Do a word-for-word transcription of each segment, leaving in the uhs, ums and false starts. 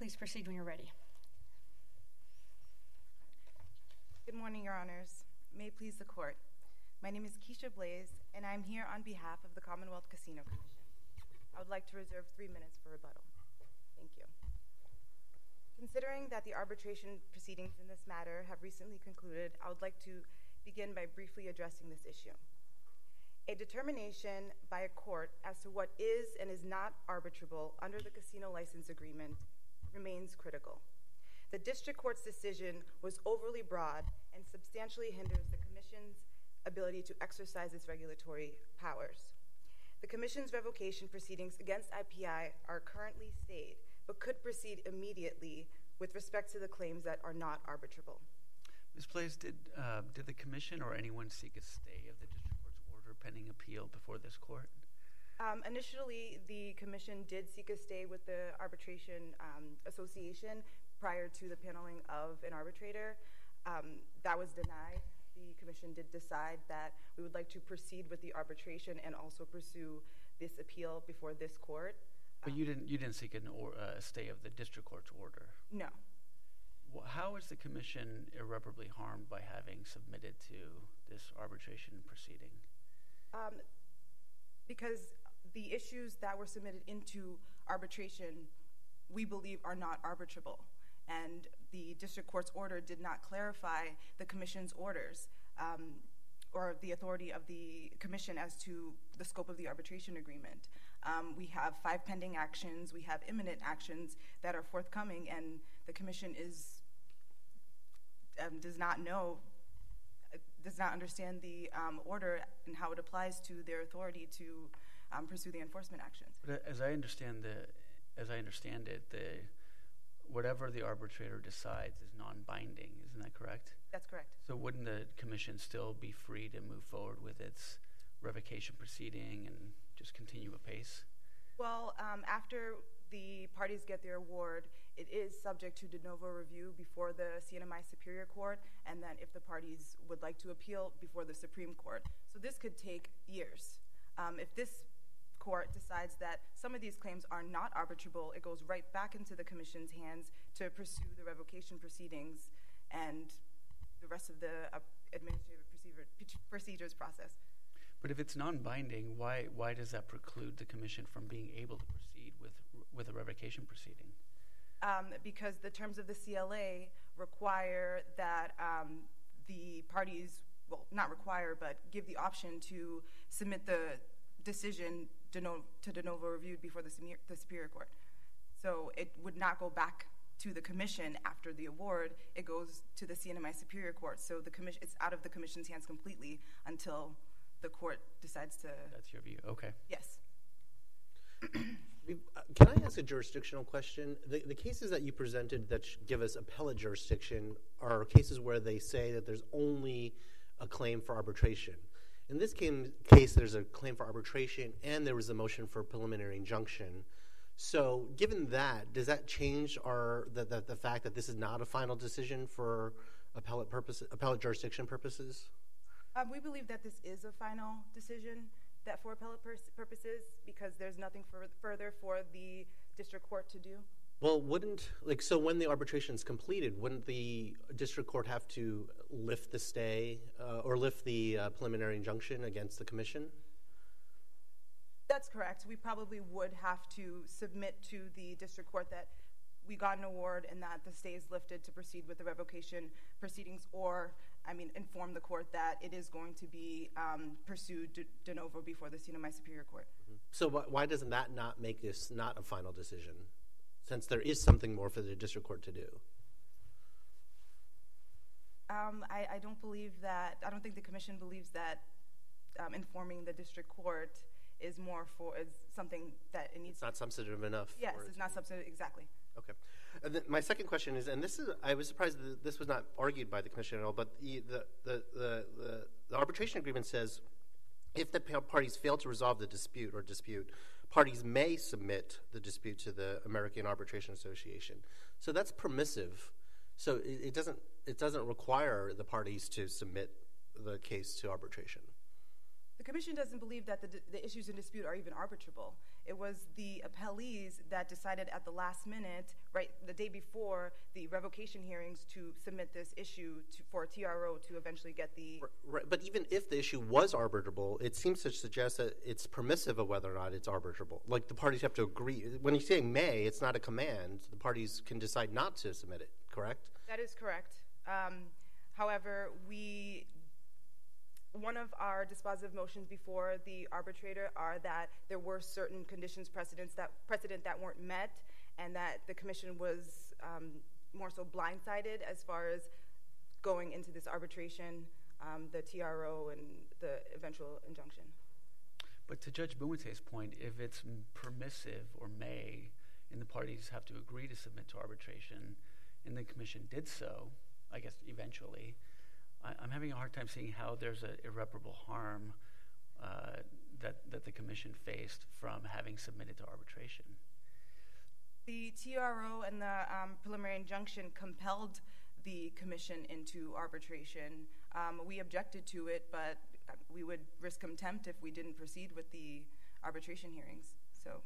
Please proceed when you're ready. Good morning, Your Honors. May it please the Court. My name is Keisha Blaze, and I'm here on behalf of the Commonwealth Casino Commission. I would like to reserve three minutes for rebuttal. Thank you. Considering that the arbitration proceedings in this matter have recently concluded, I would like to begin by briefly addressing this issue. A determination by a court as to what is and is not arbitrable under the casino license agreement remains critical. The district court's decision was overly broad and substantially hinders the Commission's ability to exercise its regulatory powers. The Commission's revocation proceedings against I P I are currently stayed, but could proceed immediately with respect to the claims that are not arbitrable. Miz Blaze, did, uh, did the Commission or anyone seek a stay of the district court's order pending appeal before this court? Um, initially, the Commission did seek a stay with the Arbitration um, Association prior to the paneling of an arbitrator. Um, that was denied. The Commission did decide that we would like to proceed with the arbitration and also pursue this appeal before this court. But um, you didn't you didn't seek a or, uh, stay of the district court's order? No. Well, how is the Commission irreparably harmed by having submitted to this arbitration proceeding? Um, because the issues that were submitted into arbitration, we believe, are not arbitrable. And the district court's order did not clarify the Commission's orders um, or the authority of the Commission as to the scope of the arbitration agreement. Um, we have five pending actions. We have imminent actions that are forthcoming, and the Commission is um, does not know, does not understand the um, order and how it applies to their authority to um, pursue the enforcement actions. But as I understand the, as I understand it, the whatever the arbitrator decides is non-binding. Isn't that correct? That's correct. So wouldn't the Commission still be free to move forward with its revocation proceeding and just continue apace? Well, um, after the parties get their award, it is subject to de novo review before the C N M I Superior Court, and then if the parties would like to appeal, before the Supreme Court. So this could take years. Um, if this court decides that some of these claims are not arbitrable, it goes right back into the Commission's hands to pursue the revocation proceedings and the rest of the uh, administrative procedure, procedures process. But if it's non-binding, why why does that preclude the Commission from being able to proceed with with a revocation proceeding? Um, because the terms of the C L A require that um, the parties, well, not require, but give the option to submit the decision de no, to de novo reviewed before the, the Superior Court. So it would not go back to the Commission after the award. It goes to the C N M I Superior Court. So the commission, it's out of the Commission's hands completely until the court decides to. That's your view. Okay. Yes. Can I ask a jurisdictional question? The, the cases that you presented that give us appellate jurisdiction are cases where they say that there's only a claim for arbitration. In this case, there's a claim for arbitration and there was a motion for preliminary injunction. So given that, does that change our the, the, the fact that this is not a final decision for appellate purposes, appellate jurisdiction purposes? Um, we believe that this is a final decision that for appellate purposes because there's nothing for, further for the district court to do. Well, wouldn't, like, so when the arbitration is completed, wouldn't the district court have to lift the stay uh, or lift the uh, preliminary injunction against the Commission? That's correct. We probably would have to submit to the district court that we got an award and that the stay is lifted to proceed with the revocation proceedings, or, I mean, inform the court that it is going to be um, pursued de, de novo before the C N M I Superior Court. Mm-hmm. So wh- why doesn't that not make this not a final decision, since there is something more for the district court to do? Um, I, I don't believe that, I don't think the Commission believes that um, informing the district court is more for, is something that it needs. It's not substantive enough. Yes, it's not substantive, exactly. Okay. And then my second question is, and this is, I was surprised that this was not argued by the Commission at all, but the, the, the, the, the, the arbitration agreement says if the parties fail to resolve the dispute or dispute, parties may submit the dispute to the American Arbitration Association. So that's permissive. So it, it doesn't it doesn't require the parties to submit the case to arbitration. The Commission doesn't believe that the, the issues in dispute are even arbitrable. It was the appellees that decided at the last minute, right, the day before the revocation hearings, to submit this issue to, for T R O to eventually get the... Right, but even if the issue was arbitrable, it seems to suggest that it's permissive of whether or not it's arbitrable. Like, the parties have to agree. When you're saying may, it's not a command. The parties can decide not to submit it, correct? That is correct. Um, however, we... One of our dispositive motions before the arbitrator are that there were certain conditions precedents that precedent that weren't met, and that the commission was um, more so blindsided as far as going into this arbitration, um, the T R O, and the eventual injunction. But to Judge Bumate's point, if it's permissive or may, and the parties have to agree to submit to arbitration, and the commission did so, I guess eventually, I'm having a hard time seeing how there's an irreparable harm uh, that, that the commission faced from having submitted to arbitration. The T R O and the um, preliminary injunction compelled the commission into arbitration. Um, we objected to it, but we would risk contempt if we didn't proceed with the arbitration hearings. So,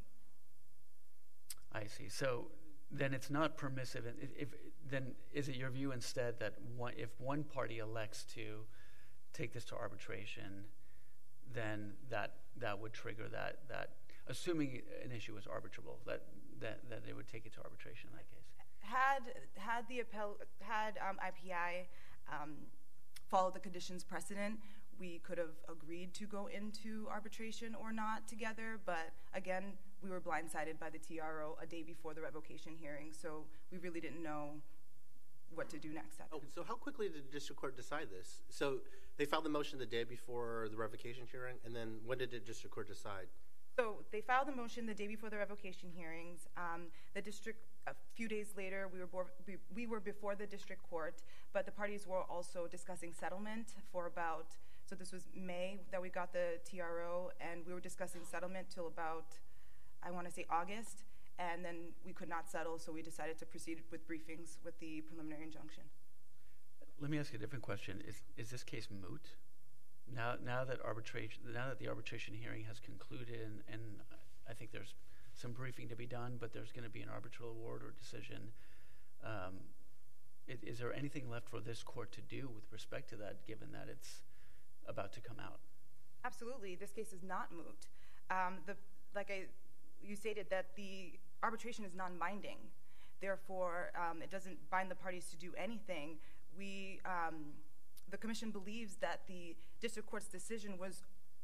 I see. So then it's not permissive. If, if then is it your view instead that one, if one party elects to take this to arbitration, then that that would trigger that that assuming an issue is arbitrable, that that that they would take it to arbitration in that case. Had had the appel had um, I P I um, followed the conditions precedent, we could have agreed to go into arbitration or not together. But again, we were blindsided by the T R O a day before the revocation hearing, so we really didn't know what to do next. Oh, so how quickly did the district court decide this? So they filed the motion the day before the revocation hearing, and then when did the district court decide? So they filed the motion the day before the revocation hearings. Um, the district, a few days later, we were, bo- we, we were before the district court, but the parties were also discussing settlement for about, so this was May that we got the T R O, and we were discussing settlement till about, I want to say August, and then we could not settle, so we decided to proceed with briefings with the preliminary injunction. Let me ask you a different question. Is is this case moot? Now, now that arbitration, now that the arbitration hearing has concluded, and, and I think there's some briefing to be done, but there's going to be an arbitral award or decision. Um, is, is there anything left for this court to do with respect to that, given that it's about to come out? Absolutely, this case is not moot. Um, the like I, you stated that the arbitration is non-binding. Therefore, um, it doesn't bind the parties to do anything. We. Um, The commission believes that the district court's decision was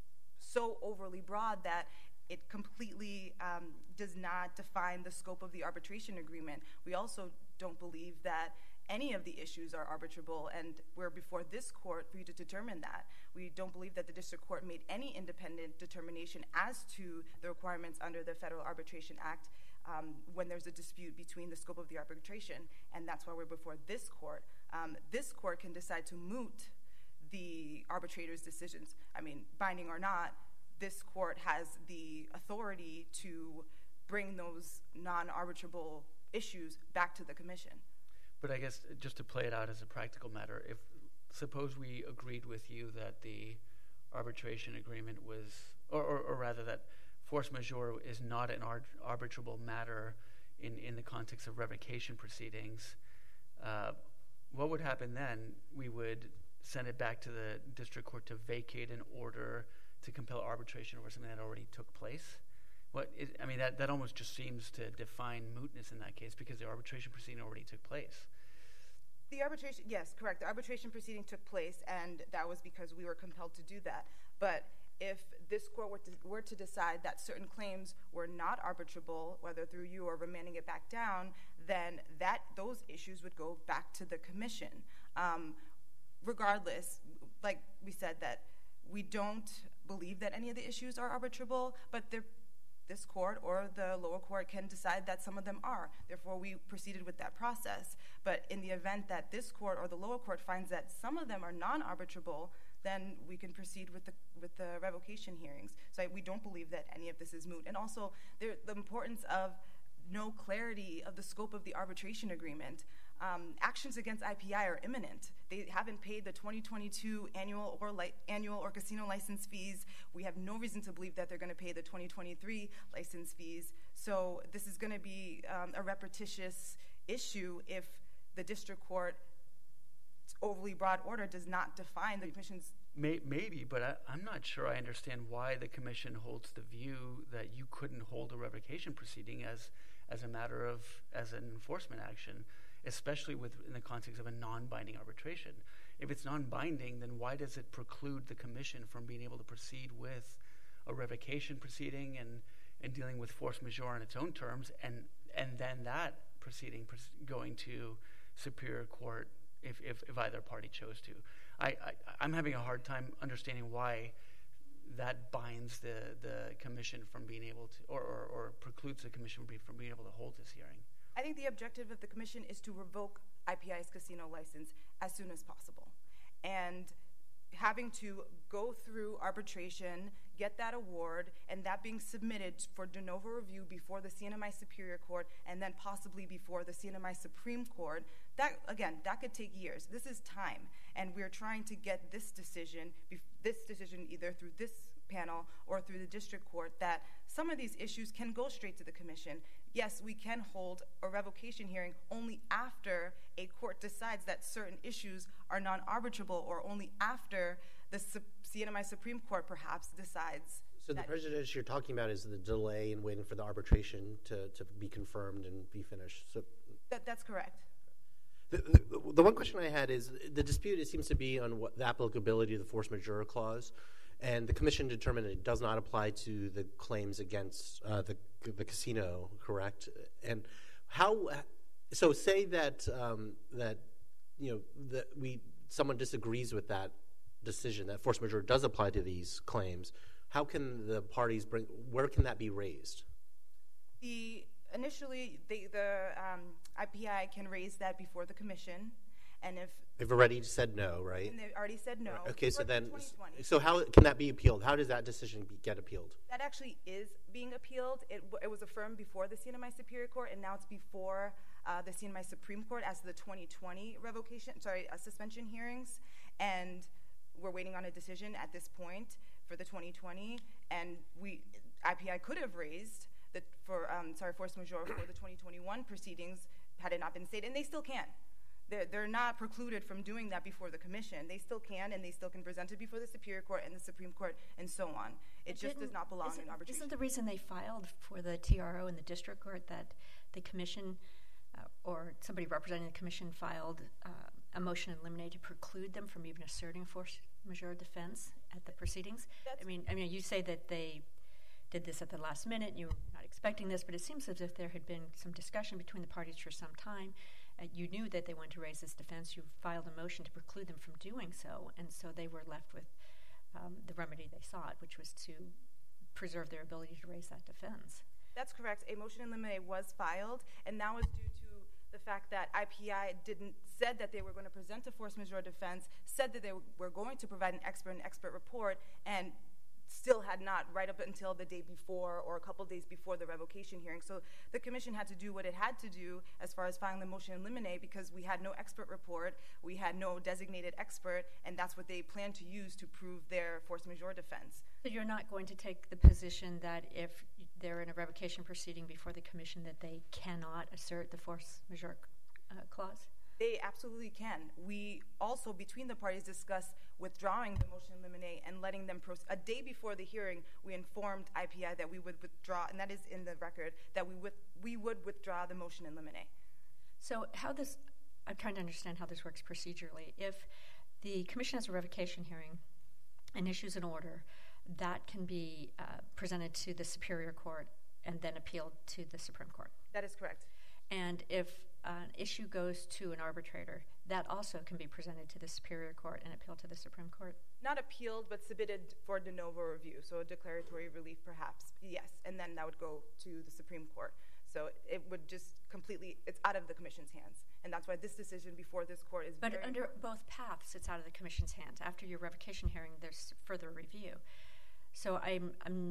so overly broad that it completely um, does not define the scope of the arbitration agreement. We also don't believe that any of the issues are arbitrable, and we're before this court for you to determine that. We don't believe that the district court made any independent determination as to the requirements under the Federal Arbitration Act um, when there's a dispute between the scope of the arbitration, and that's why we're before this court. Um, this court can decide to moot the arbitrator's decisions. I mean, binding or not, this court has the authority to bring those non-arbitrable issues back to the commission. But I guess just to play it out as a practical matter, if suppose we agreed with you that the arbitration agreement was, or, or, or rather that force majeure is not an ar- arbitrable matter in, in the context of revocation proceedings, uh, what would happen then? We would send it back to the district court to vacate an order to compel arbitration over something that already took place? What is, I mean, that, that almost just seems to define mootness in that case because the arbitration proceeding already took place. The arbitration, yes, correct. The arbitration proceeding took place, and that was because we were compelled to do that. But if this court were to, were to decide that certain claims were not arbitrable, whether through you or remanding it back down, then that those issues would go back to the commission. Um, regardless, like we said, that we don't believe that any of the issues are arbitrable, but this court or the lower court can decide that some of them are. Therefore, we proceeded with that process. But in the event that this court or the lower court finds that some of them are non-arbitrable, then we can proceed with the with the revocation hearings. So we don't believe that any of this is moot. And also, there, the importance of no clarity of the scope of the arbitration agreement. Um, actions against I P I are imminent. They haven't paid the twenty twenty-two annual or li- annual or casino license fees. We have no reason to believe that they're going to pay the twenty twenty-three license fees. So this is going to be um, a repetitious issue if the district court overly broad order does not define the commission's. May, maybe, but I, I'm not sure I understand why the commission holds the view that you couldn't hold a revocation proceeding as as a matter of as an enforcement action, especially with in the context of a non-binding arbitration. If it's non-binding, then why does it preclude the commission from being able to proceed with a revocation proceeding and, and dealing with force majeure on its own terms, and and then that proceeding going to Superior Court if, if, if either party chose to? I, I, I'm having a hard time understanding why that binds the, the commission from being able to, or, or, or precludes the commission from being able to hold this hearing. I think the objective of the commission is to revoke I P I's casino license as soon as possible. And having to go through arbitration, get that award, and that being submitted for de novo review before the C N M I Superior Court and then possibly before the C N M I Supreme Court, that, again, that could take years. This is time, and we're trying to get this decision, this decision either through this panel or through the district court, that some of these issues can go straight to the commission. Yes, we can hold a revocation hearing only after a court decides that certain issues are non-arbitrable, or only after the C N M I Supreme Court perhaps decides. So the prejudice you're talking about is the delay in waiting for the arbitration to, to be confirmed and be finished. So that, that's correct. The, the, the one question I had is the dispute, it seems to be on what the applicability of the force majeure clause, and the commission determined it does not apply to the claims against uh, the the casino, correct? And how? So say that um, that you know that we someone disagrees with that decision that force majeure does apply to these claims. How can the parties bring? Where can that be raised? The initially the the um, I P I can raise that before the commission, and if they've already said no, right? And they've already said no. Okay, so then, so how can that be appealed? How does that decision be, get appealed? That actually is being appealed. It, it was affirmed before the C N M I Superior Court, and now it's before uh, the C N M I Supreme Court as the twenty twenty revocation, sorry, uh, suspension hearings, and we're waiting on a decision at this point for the twenty twenty. And we, I P I could have raised the for um, sorry force majeure for the twenty twenty-one proceedings had it not been stated, and they still can. They're, they're not precluded from doing that before the commission. They still can, and they still can present it before the Superior Court and the Supreme Court, and so on. It But just does not belong in arbitration. Isn't the reason they filed for the T R O in the district court that the commission uh, or somebody representing the commission filed uh, a motion in limine to preclude them from even asserting force majeure defense at the proceedings? That's I mean, I mean, you say that they did this at the last minute, and you were not expecting this, but it seems as if there had been some discussion between the parties for some time. Uh, you knew that they wanted to raise this defense. You filed a motion to preclude them from doing so, and so they were left with um, the remedy they sought, which was to preserve their ability to raise that defense. That's correct. A motion in limine was filed, and that was due to the fact that I P I didn't said that they were going to present a force majeure defense, said that they were going to provide an expert an expert report, and still had not right up until the day before or a couple days before the revocation hearing. So the commission had to do what it had to do as far as filing the motion in limine, because we had no expert report, we had no designated expert, and that's what they planned to use to prove their force majeure defense. So you're not going to take the position that if they're in a revocation proceeding before the commission that they cannot assert the force majeure uh, clause? They absolutely can. We also, between the parties, discussed withdrawing the motion in limine and letting them proceed. A day before the hearing, we informed I P I that we would withdraw, and that is in the record, that we would, we would withdraw the motion in limine. So how this, I'm trying to understand how this works procedurally. If the commission has a revocation hearing and issues an order, that can be uh, presented to the Superior Court and then appealed to the Supreme Court. That is correct. And if an issue goes to an arbitrator, that also can be presented to the Superior Court and appealed to the Supreme Court? Not appealed, but submitted for de novo review, so a declaratory relief perhaps, yes, and then that would go to the Supreme Court. So it would just completely, it's out of the commission's hands, and that's why this decision before this court is but very under important. Both paths, it's out of the commission's hands. After your revocation hearing, there's further review. So I'm, I'm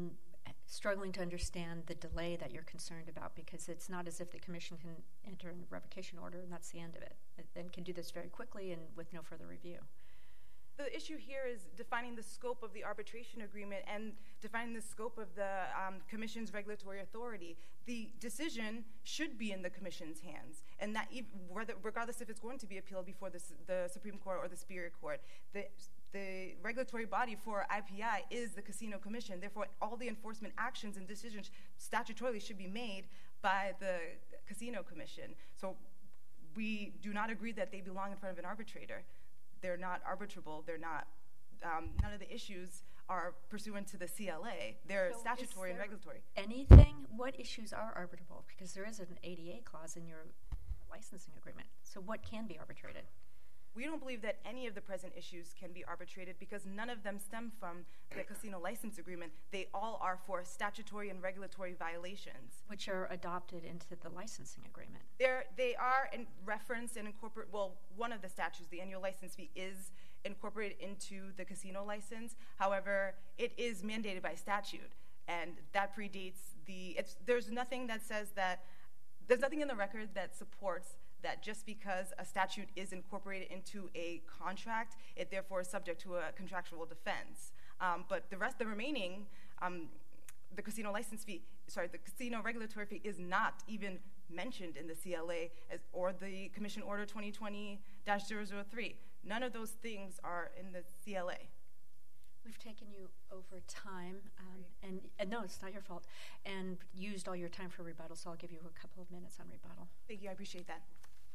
struggling to understand the delay that you're concerned about, because it's not as if the commission can enter a revocation order and that's the end of it, and can do this very quickly and with no further review. The issue here is defining the scope of the arbitration agreement and defining the scope of the um, Commission's regulatory authority. The decision should be in the Commission's hands, and that even, regardless if it's going to be appealed before the, the Supreme Court or the Superior Court, the, the regulatory body for I P I is the Casino Commission. Therefore, all the enforcement actions and decisions statutorily should be made by the Casino Commission. So we do not agree that they belong in front of an arbitrator. They're not arbitrable. They're not, um, none of the issues are pursuant to the C L A. They're So statutory and regulatory. Anything? What issues are arbitrable? Because there is an A D A clause in your licensing agreement. So what can be arbitrated? We don't believe that any of the present issues can be arbitrated because none of them stem from the casino license agreement. They all are for statutory and regulatory violations. Which are adopted into the licensing agreement. They're, they are in referenced and incorporate. Well, one of the statutes, the annual license fee, is incorporated into the casino license. However, it is mandated by statute, and that predates the. It's, there's nothing that says that. There's nothing in the record that supports that just because a statute is incorporated into a contract, it therefore is subject to a contractual defense. Um, but the rest, the remaining, um, the casino license fee, sorry, the casino regulatory fee is not even mentioned in the C L A as, or the Commission Order twenty twenty dash zero zero three. None of those things are in the C L A. We've taken you over time, um, and, and no, it's not your fault, and used all your time for rebuttal, so I'll give you a couple of minutes on rebuttal. Thank you, I appreciate that.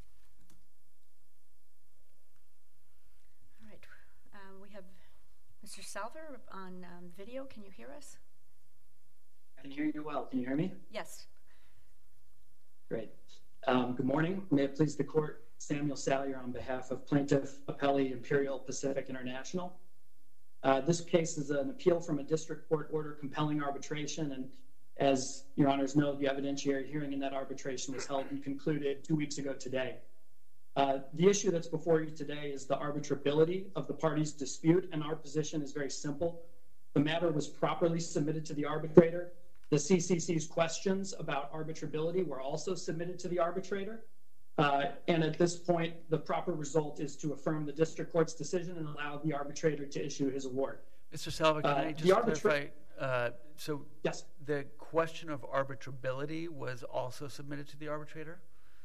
All right, um, we have Mister Salver on um, video. Can you hear us? I can hear you well. Can you hear me? Yes. Great. Um, good morning. May it please the court, Samuel Salyer on behalf of Plaintiff Appellee Imperial Pacific International. Uh, this case is an appeal from a district court order compelling arbitration, and as your honors know, the evidentiary hearing in that arbitration was held and concluded two weeks ago today. Uh, the issue that's before you today is the arbitrability of the parties' dispute, and our position is very simple. The matter was properly submitted to the arbitrator. The C C C's questions about arbitrability were also submitted to the arbitrator. Uh, and at this point, the proper result is to affirm the district court's decision and allow the arbitrator to issue his award. Mister Salva, can uh, I just arbitra- clarify? Uh, so yes. The question of arbitrability was also submitted to the arbitrator?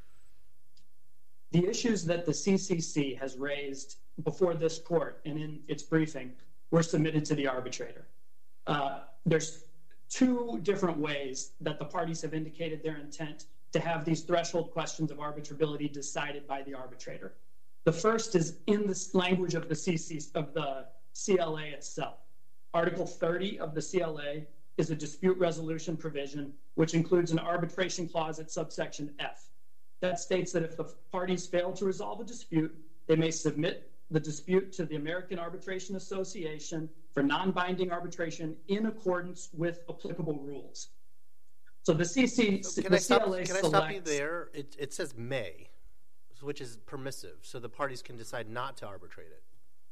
The issues that the C C C has raised before this court and in its briefing were submitted to the arbitrator. Uh, there's two different ways that the parties have indicated their intent to have these threshold questions of arbitrability decided by the arbitrator. The first is in the language of the C C of the C L A itself. Article thirty of the C L A is a dispute resolution provision, which includes an arbitration clause at subsection F. That states that if the parties fail to resolve a dispute, they may submit the dispute to the American Arbitration Association for non-binding arbitration in accordance with applicable rules. So the C C, so can the I stop, C L A can I selects, stop you there? It, it says may, which is permissive, so the parties can decide not to arbitrate it.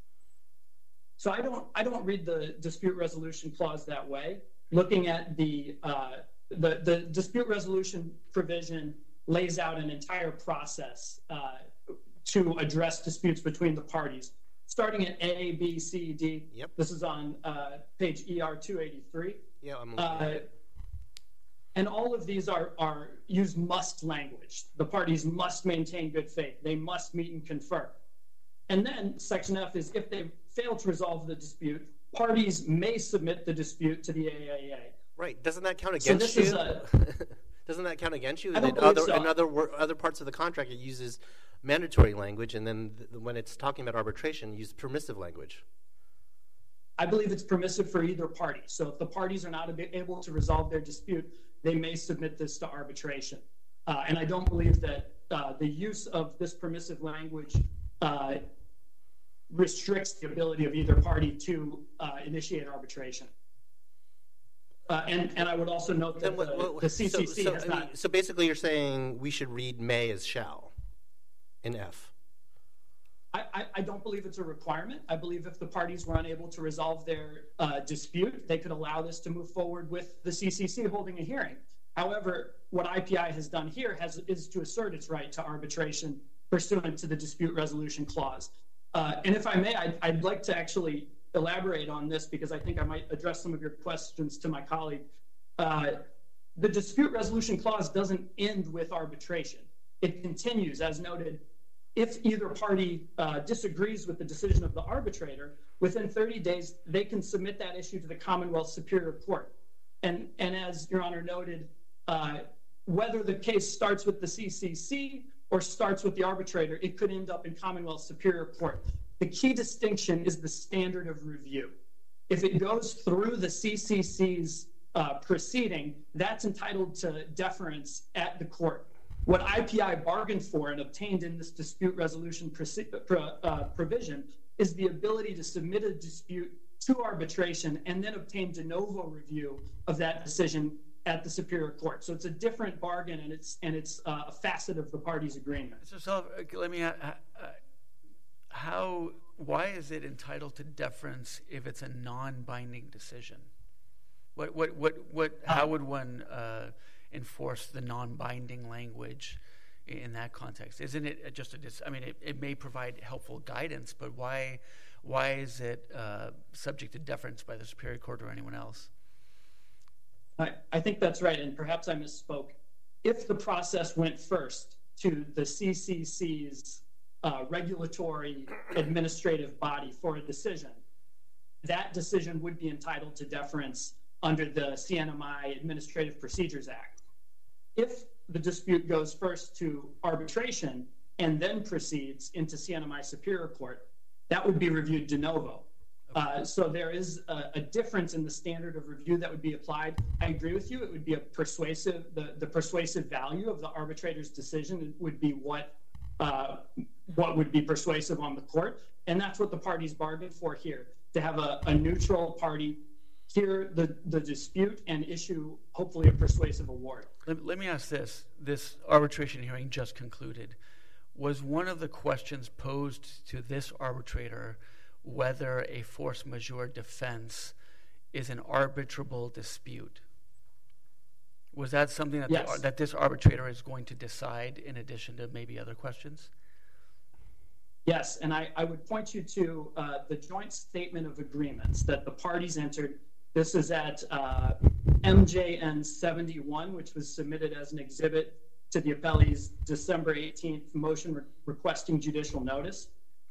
So I don't, I don't read the dispute resolution clause that way. Looking at the, uh, the, the dispute resolution provision lays out an entire process uh, to address disputes between the parties, starting at A, B, C, D. Yep. This is on uh, page E R two eighty-three. Yeah, I'm looking uh, at it. And all of these are, are use must language. The parties must maintain good faith. They must meet and confer. And then section F is if they fail to resolve the dispute, parties may submit the dispute to the A A A. Right. Doesn't that count So against this you? is a, Doesn't that count against you? I don't In believe other, so. in other, wor- other parts of the contract, it uses mandatory language, and then th- when it's talking about arbitration, it uses permissive language. I believe it's permissive for either party. So if the parties are not able to resolve their dispute, they may submit this to arbitration. Uh, and I don't believe that uh, the use of this permissive language uh, restricts the ability of either party to uh, initiate arbitration. Uh, and, and I would also note that Then what- the, what- the C C C so, so, has I mean, not. so basically you're saying we should read may as shall in F. I, I, I don't believe it's a requirement. I believe if the parties were unable to resolve their uh, dispute, they could allow this to move forward with the C C C holding a hearing. However, what I P I has done here has, is to assert its right to arbitration pursuant to the dispute resolution clause. Uh, and if I may, I'd, I'd like to actually elaborate on this because I think I might address some of your questions to my colleague. Uh, the dispute resolution clause doesn't end with arbitration. It continues, as noted, if either party uh, disagrees with the decision of the arbitrator, within thirty days, they can submit that issue to the Commonwealth Superior Court. And, and as Your Honor noted, uh, whether the case starts with the C C C or starts with the arbitrator, it could end up in Commonwealth Superior Court. The key distinction is the standard of review. If it goes through the C C C's uh, proceeding, that's entitled to deference at the court. What I P I bargained for and obtained in this dispute resolution uh, provision is the ability to submit a dispute to arbitration and then obtain de novo review of that decision at the Superior Court. So it's a different bargain, and it's and it's uh, a facet of the parties' agreement. So, so let me uh, uh, how why is it entitled to deference if it's a non-binding decision? What what what what? How would one uh, enforce the non-binding language in that context? Isn't it just a? I mean, it, it may provide helpful guidance, but why why is it uh, subject to deference by the Superior Court or anyone else? I, I think that's right, and perhaps I misspoke. If the process went first to the C C C's uh, regulatory administrative body for a decision, that decision would be entitled to deference under the C N M I Administrative Procedures Act. If the dispute goes first to arbitration and then proceeds into C N M I Superior Court, that would be reviewed de novo. Uh, so there is a, a difference in the standard of review that would be applied. I agree with you. It would be a persuasive, the, the persuasive value of the arbitrator's decision would be what, uh, what would be persuasive on the court. And that's what the parties bargained for here, to have a, a neutral party hear the, the dispute and issue, hopefully, a persuasive award. Let, let me ask this. This arbitration hearing just concluded. Was one of the questions posed to this arbitrator whether a force majeure defense is an arbitrable dispute? Was that something that, yes. the, that this arbitrator is going to decide in addition to maybe other questions? Yes, and I, I would point you to uh, the joint statement of agreements that the parties entered. This is at uh, M J N seventy-one, which was submitted as an exhibit to the appellee's December eighteenth motion re- requesting judicial notice.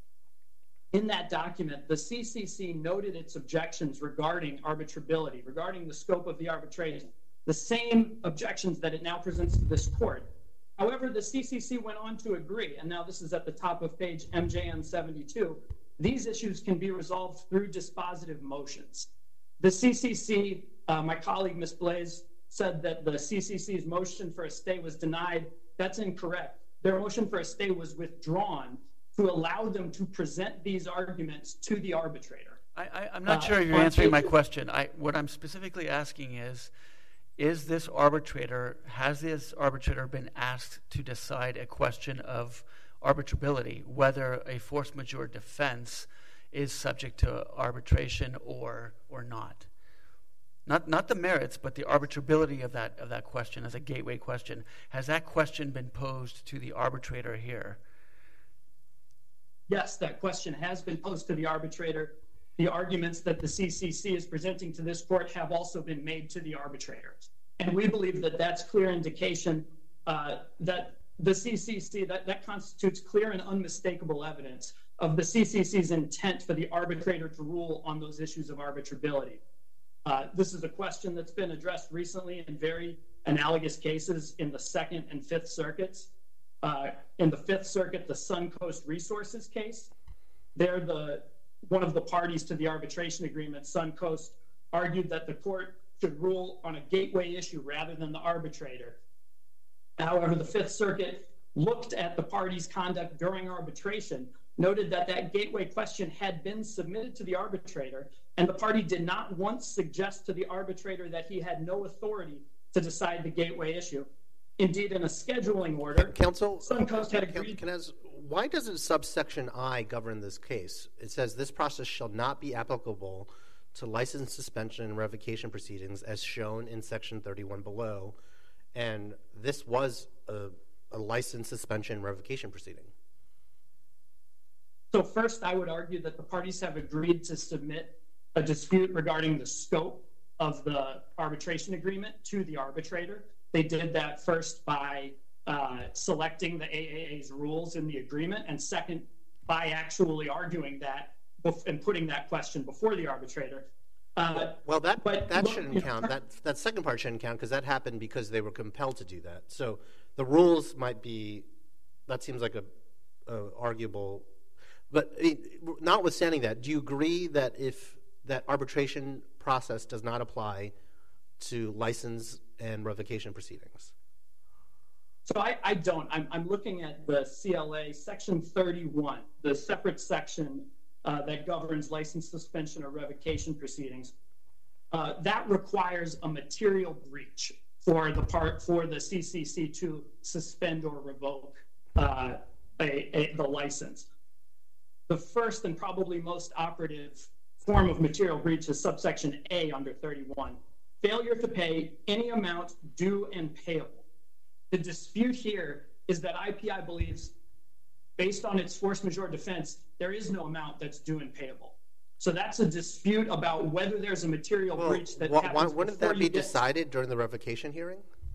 In that document, the C C C noted its objections regarding arbitrability, regarding the scope of the arbitration, the same objections that it now presents to this court. However, the C C C went on to agree, and now this is at the top of page M J N seventy-two, these issues can be resolved through dispositive motions. The C C C, uh, my colleague, Miz Blaze, said that the C C C's motion for a stay was denied. That's incorrect. Their motion for a stay was withdrawn to allow them to present these arguments to the arbitrator. I, I, I'm not uh, sure you're answering my question. I, what I'm specifically asking is, is this arbitrator, has this arbitrator been asked to decide a question of arbitrability, whether a force majeure defense is subject to arbitration or or not? Not not the merits, but the arbitrability of that of that question as a gateway question. Has that question been posed to the arbitrator here? Yes, that question has been posed to the arbitrator. The arguments that the C C C is presenting to this court have also been made to the arbitrator. And we believe that that's clear indication uh, that the C C C, that, that constitutes clear and unmistakable evidence of the C C C's intent for the arbitrator to rule on those issues of arbitrability. Uh, this is a question that's been addressed recently in very analogous cases in the Second and Fifth Circuits. Uh, in the Fifth Circuit, the Suncoast Resources case, there the one of the parties to the arbitration agreement, Suncoast, argued that the court should rule on a gateway issue rather than the arbitrator. However, the Fifth Circuit looked at the party's conduct during arbitration, noted that that gateway question had been submitted to the arbitrator, and the party did not once suggest to the arbitrator that he had no authority to decide the gateway issue. Indeed, in a scheduling order, Counsel, Suncoast had agreed. Can, can I, why doesn't subsection I govern this case? It says this process shall not be applicable to license suspension and revocation proceedings as shown in section thirty-one below, and this was a, a license suspension and revocation proceeding. So first, I would argue that the parties have agreed to submit a dispute regarding the scope of the arbitration agreement to the arbitrator. They did that first by uh, selecting the A A A's rules in the agreement, and second, by actually arguing that and putting that question before the arbitrator. Uh, well, that but, that look, shouldn't count. That that second part shouldn't count because that happened because they were compelled to do that. So the rules might be. That seems like a, a arguable. But notwithstanding that, do you agree that if that arbitration process does not apply to license and revocation proceedings? So I, I don't. I'm, I'm looking at the C L A section thirty-one, the separate section uh, that governs license suspension or revocation proceedings. Uh, that requires a material breach for the part for the C C C to suspend or revoke uh, a, a, the license. The first and probably most operative form of material breach is subsection A under thirty-one. Failure to pay any amount due and payable. The dispute here is that I P I believes, based on its force majeure defense, there is no amount that's due and payable. So that's a dispute about whether there's a material well, breach that wh- happens wouldn't before that be you get... decided during the revocation hearing?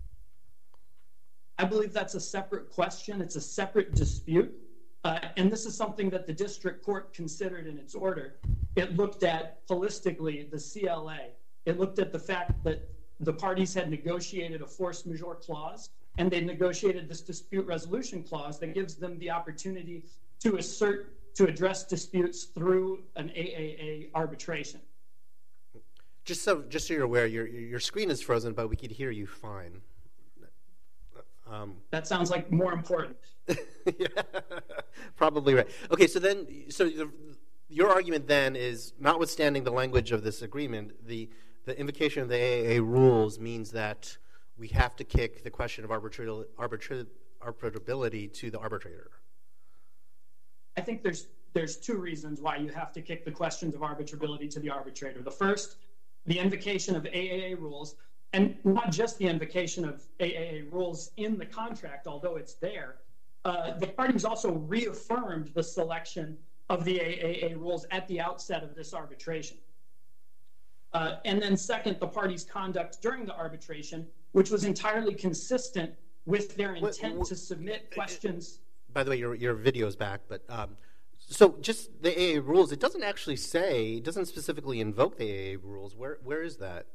I believe that's a separate question. It's a separate dispute. Uh, and this is something that the district court considered in its order. It looked at holistically the C L A. It looked at the fact that the parties had negotiated a force majeure clause, and they negotiated this dispute resolution clause that gives them the opportunity to assert, to address disputes through an A A A arbitration. Just so, just so you're aware, your your screen is frozen, but we could hear you fine. Um, that sounds like more important. Yeah, probably right. Okay, so then, so the, your argument then is, notwithstanding the language of this agreement, the the invocation of the A A A rules means that we have to kick the question of arbitra- arbitra- arbitrability to the arbitrator. I think there's there's two reasons why you have to kick the questions of arbitrability to the arbitrator. The first, the invocation of A A A rules. And not just the invocation of A A A rules in the contract, although it's there. Uh, the parties also reaffirmed the selection of the A A A rules at the outset of this arbitration. Uh, and then second, the parties' conduct during the arbitration, which was entirely consistent with their intent what, what, to submit questions. By the way, your, your video's back, but um, so just the A A A rules, it doesn't actually say, it doesn't specifically invoke the A A A rules. Where Where is that?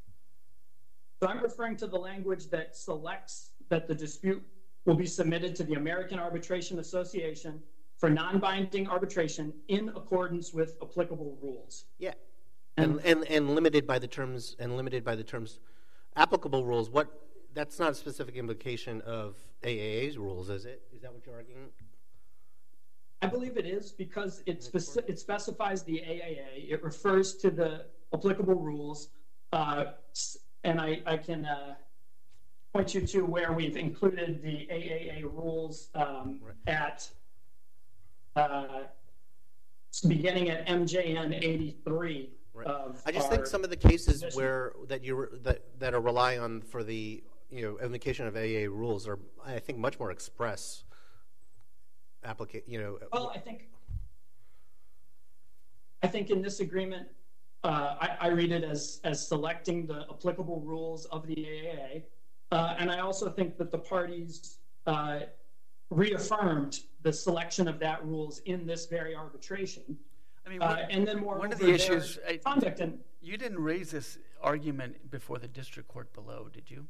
So I'm referring to the language that selects that the dispute will be submitted to the American Arbitration Association for non-binding arbitration in accordance with applicable rules. Yeah, and, and and and limited by the terms and limited by the terms applicable rules. What that's not a specific implication of A A A's rules, is it? Is that what you're arguing? I believe it is because it speci- it specifies the A A A. It refers to the applicable rules. Uh, And I, I can uh, point you to where we've included the A A A rules um, right. at uh, beginning at M J N eighty-three. Right. Of I just our think some of the cases position. where that you that that are relying on for the you know invocation of A A A rules are, I think, much more express. Applica- you know. Well, I think I think in this agreement. Uh, I, I read it as, as selecting the applicable rules of the A A A. Uh, and I also think that the parties uh, reaffirmed the selection of that rules in this very arbitration. I mean, uh, and then moreover, one of the issues, I, conduct and, you didn't raise this argument before the district court below, did you?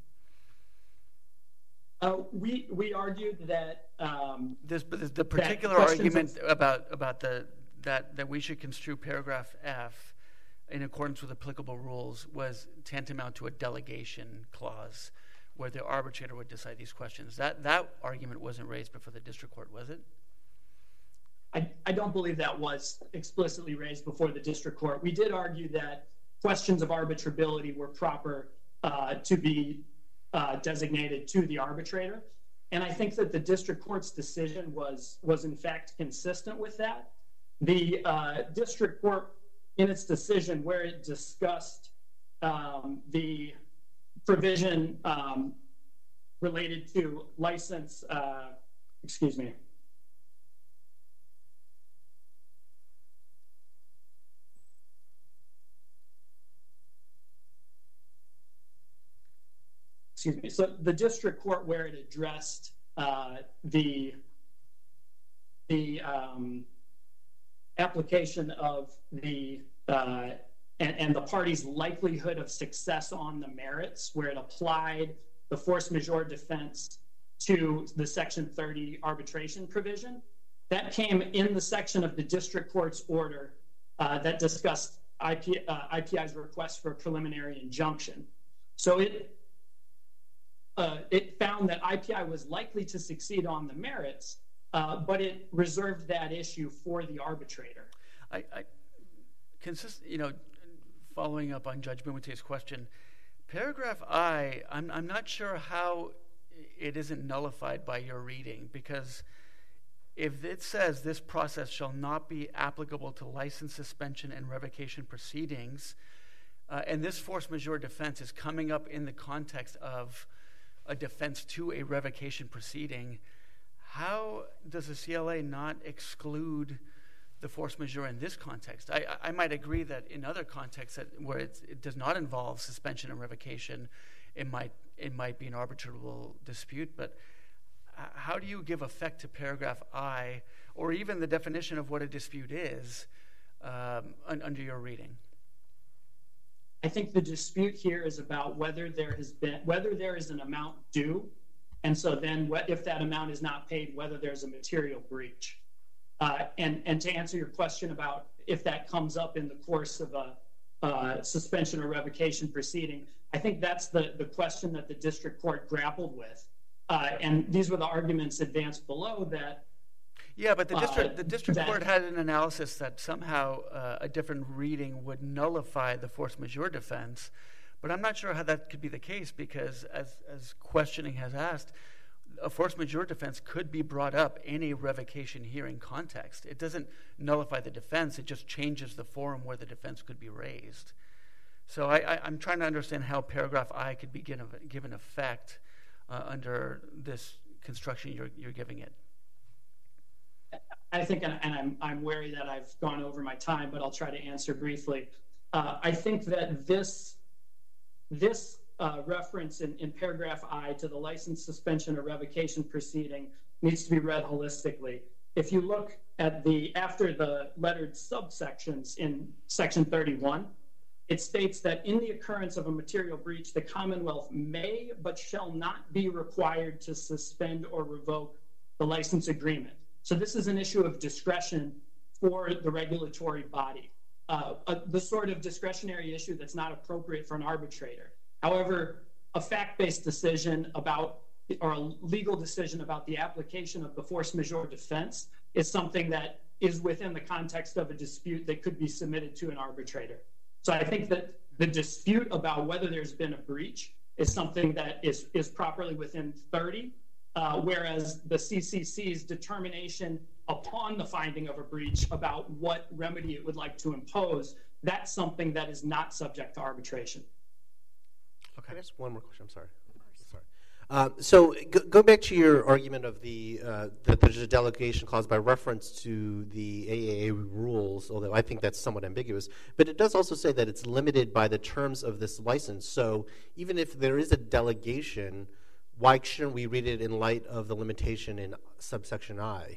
Uh, we we argued that um, this, but the particular argument of, about about the that that we should construe paragraph F in accordance with applicable rules was tantamount to a delegation clause where the arbitrator would decide these questions. That that argument wasn't raised before the district court, was it? I, I don't believe that was explicitly raised before the district court. We did argue that questions of arbitrability were proper uh, to be uh, designated to the arbitrator. And I think that the district court's decision was, was in fact consistent with that. The uh, district court, in its decision where it discussed um, the provision um, related to license, uh, excuse me, excuse me, so the district court where it addressed uh, the, the um, application of the, uh, and, and the party's likelihood of success on the merits, where it applied the force majeure defense to the Section thirty arbitration provision. That came in the section of the district court's order uh, that discussed I P, uh, I P I's request for a preliminary injunction. So it, uh, it found that I P I was likely to succeed on the merits, uh, but it reserved that issue for the arbitrator. I, I consist, you know, following up on Judge Bumate's question, paragraph I, I'm, I'm not sure how it isn't nullified by your reading, because if it says this process shall not be applicable to license suspension and revocation proceedings, uh, and this force majeure defense is coming up in the context of a defense to a revocation proceeding, how does the C L A not exclude the force majeure in this context? I, I might agree that in other contexts that where it's, it does not involve suspension and revocation, it might it might be an arbitrable dispute. But how do you give effect to paragraph I, or even the definition of what a dispute is, um, un, under your reading? I think the dispute here is about whether there has been whether there is an amount due, and so then what, if that amount is not paid, whether there's a material breach. Uh, and, and to answer your question about if that comes up in the course of a uh, suspension or revocation proceeding, I think that's the, the question that the district court grappled with. Uh, and these were the arguments advanced below that. Yeah, but the district, uh, the district that, court had an analysis that somehow uh, a different reading would nullify the force majeure defense. But I'm not sure how that could be the case, because as, as questioning has asked, a force majeure defense could be brought up in a revocation hearing context. It doesn't nullify the defense, it just changes the forum where the defense could be raised. So I, I, I'm trying to understand how paragraph I could be given, given effect uh, under this construction you're, you're giving it. I think, and I'm, I'm wary that I've gone over my time, but I'll try to answer briefly. Uh, I think that this, this Uh, reference in, in paragraph I to the license suspension or revocation proceeding needs to be read holistically. If you look at the, after the lettered subsections in section thirty-one, it states that in the occurrence of a material breach, the Commonwealth may but shall not be required to suspend or revoke the license agreement. So this is an issue of discretion for the regulatory body, uh, uh, the sort of discretionary issue that's not appropriate for an arbitrator. However, a fact-based decision about, or a legal decision about the application of the force majeure defense is something that is within the context of a dispute that could be submitted to an arbitrator. So I think that the dispute about whether there's been a breach is something that is, is properly within thirty, uh, whereas the C C C's determination upon the finding of a breach about what remedy it would like to impose, that's something that is not subject to arbitration. Okay, just one more question. I'm sorry. Sorry. Uh, so go, go back to your argument of the uh, that there's a delegation clause by reference to the A A A rules, although I think that's somewhat ambiguous. But it does also say that it's limited by the terms of this license. So even if there is a delegation, why shouldn't we read it in light of the limitation in subsection I?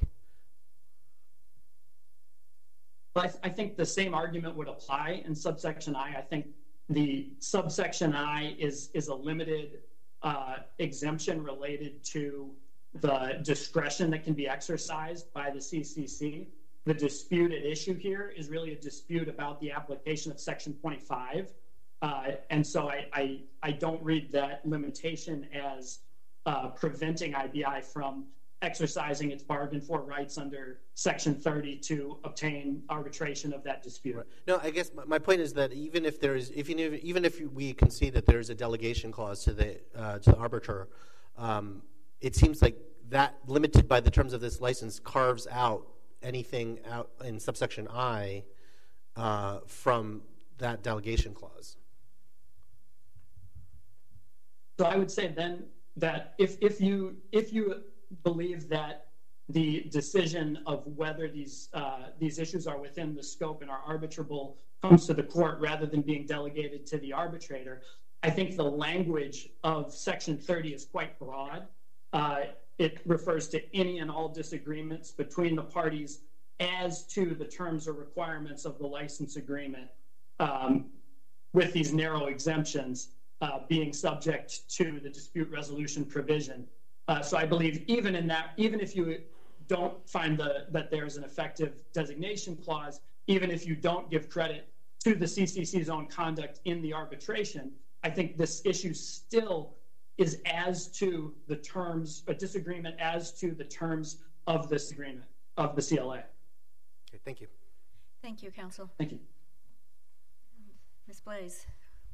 Well, I, th- I think the same argument would apply in subsection I. I think the subsection I is, is a limited uh, exemption related to the discretion that can be exercised by the C C C. The disputed issue here is really a dispute about the application of section point five. Uh, and so I, I, I don't read that limitation as uh, preventing I B I from exercising its bargain for rights under Section thirty to obtain arbitration of that dispute. Right. No, I guess my, my point is that even if there is, if you, even if we concede that there is a delegation clause to the uh, to the arbiter, um, it seems like that, limited by the terms of this license, carves out anything out in subsection I uh, from that delegation clause. So I would say then that if if you if you believe that the decision of whether these uh, these issues are within the scope and are arbitrable comes to the court rather than being delegated to the arbitrator, I think the language of Section thirty is quite broad. Uh, it refers to any and all disagreements between the parties as to the terms or requirements of the license agreement, um, with these narrow exemptions uh, being subject to the dispute resolution provision. Uh, so I believe even in that, even if you don't find the, that there's an effective designation clause, even if you don't give credit to the C C C's own conduct in the arbitration, I think this issue still is as to the terms, a disagreement as to the terms of this agreement, of the C L A. Okay, thank you. Thank you, counsel. Thank you. Miz Blaze.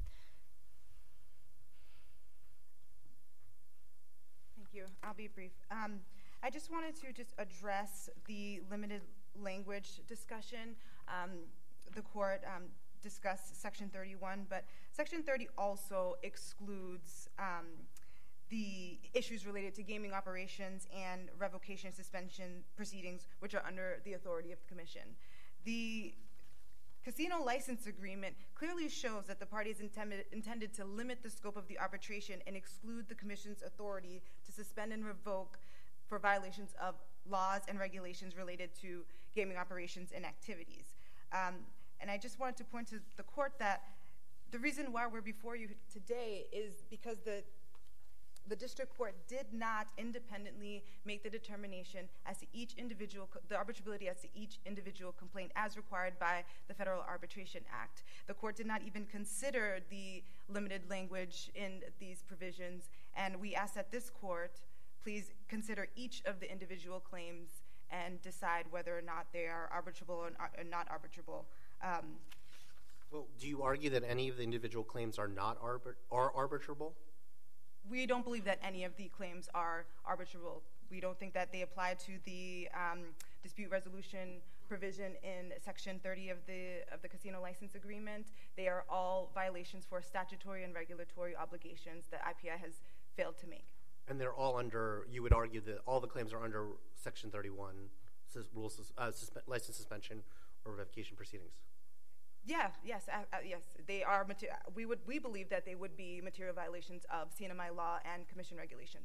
Thank you. I'll be brief. Um, I just wanted to just address the limited language discussion. Um, the court um, discussed Section thirty-one, but Section thirty also excludes um, the issues related to gaming operations and revocation and suspension proceedings, which are under the authority of the Commission. The casino license agreement clearly shows that the parties intended, intended to limit the scope of the arbitration and exclude the Commission's authority to suspend and revoke for violations of laws and regulations related to gaming operations and activities. Um, and I just wanted to point to the court that the reason why we're before you today is because the the district court did not independently make the determination as to each individual, the arbitrability as to each individual complaint as required by the Federal Arbitration Act. The court did not even consider the limited language in these provisions, and we ask that this court please consider each of the individual claims and decide whether or not they are arbitrable or not arbitrable. Um, well, do you argue that any of the individual claims are not arbit- are arbitrable? We don't believe that any of the claims are arbitrable. We don't think that they apply to the um, dispute resolution provision in Section thirty of the of the casino license agreement. They are all violations for statutory and regulatory obligations that I P I has failed to make. And they're all under, you would argue that all the claims are under Section thirty-one, sus- rules, uh, suspe- license suspension or revocation proceedings? Yeah, yes, uh, uh, yes. They are. Mater- we would. We believe that they would be material violations of C N M I law and Commission regulations.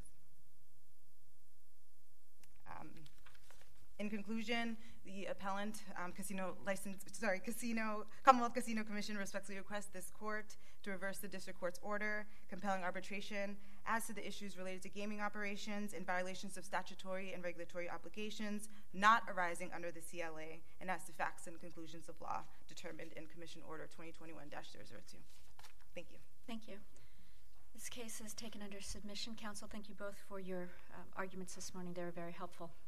Um, in conclusion, the appellant, um, casino license, sorry, casino Commonwealth Casino Commission respectfully requests this court to reverse the district court's order compelling arbitration as to the issues related to gaming operations and violations of statutory and regulatory obligations not arising under the C L A, and as to facts and conclusions of law determined in Commission Order twenty twenty-one dash zero zero two. Thank you. Thank you. This case is taken under submission. Counsel, thank you both for your uh, arguments this morning. They were very helpful.